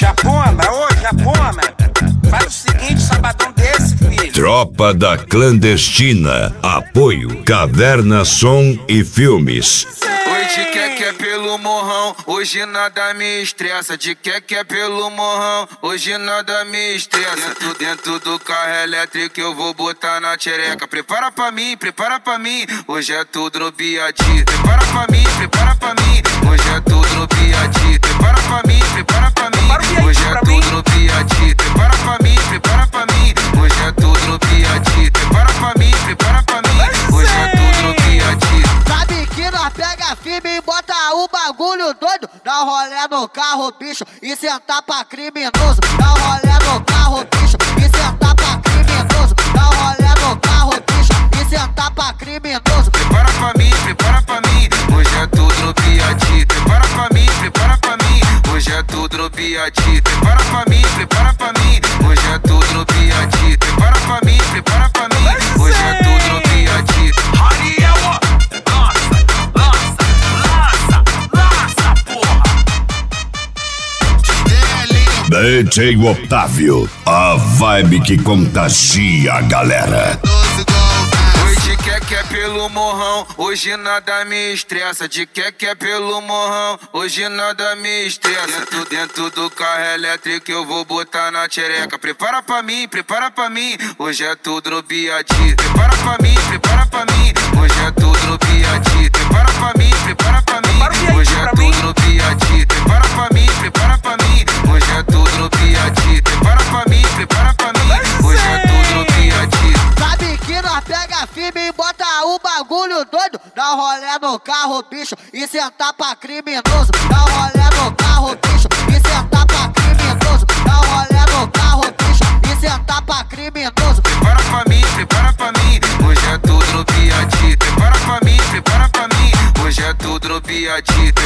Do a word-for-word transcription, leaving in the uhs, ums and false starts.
Japona, ô Japona, faz o seguinte, sabadão desse, filho. Tropa da Clandestina. Apoio Caverna Som e Filmes. Hoje quer que é pelo morrão, hoje nada me estressa. De quer que é pelo morrão, hoje nada me estressa. Dentro, dentro do carro elétrico eu vou botar na tchereca. Prepara pra mim, prepara pra mim, hoje é tudo no biadi. Prepara pra mim, prepara pra mim, hoje é tudo no biadi. Prepara pra mim, prepara pra mim, hoje é tudo no biadi. Prepara pra mim, prepara pra mim, hoje é tudo no biadi. Prepara pra mim, prepara pra mim, hoje é tudo no biadi. Sabe que nós pega firme e bota o bagulho doido. Dá rolé no carro, bicho, e sentar pra criminoso. Dá rolé no carro, bicho, e sentar pra criminoso. Dá rolé no carro, bicho, e sentar pra criminoso. Prepara pra mim, prepara pra mim, hoje é tudo no biadi. Prepara pra mim, prepara pra mim, hoje é tudo no biadi. Prepara pra mim, prepara pra mim, hoje é tudo no biadi. Prepara pra mim, prepara pra mim, hoje é tudo no biadi. Ariel, lança, lança, lança, lança, porra. D J Otávio, a vibe que contagia a galera. Hoje quer que é pelo morrão, hoje nada me estressa. De quer que é pelo morrão, hoje nada me estressa. Dentro, dentro do carro elétrico eu vou botar na tchereca. Prepara pra mim, prepara pra mim, hoje é tudo no biadi. Prepara pra mim, prepara pra mim, hoje é tudo no biadi. Prepara pra mim, prepara pra mim, hoje é tudo no biadi. Prepara pra mim, prepara pra mim, hoje é tudo no biadi. Prepara pra mim, prepara pra mim, hoje é tudo no biadi. Sabe que nós pega firme e bota o bagulho doido. Dá rolé no carro, bicho, e sentar pra criminoso. Dá rolé no carro, bicho, e sentar pra criminoso. Dá rolé no carro, bicho, e sentar pra criminoso. Prepara pra mim, prepara pra mim, hoje é tudo no biadi. Prepara pra mim, prepara pra mim, hoje é tudo no biadi.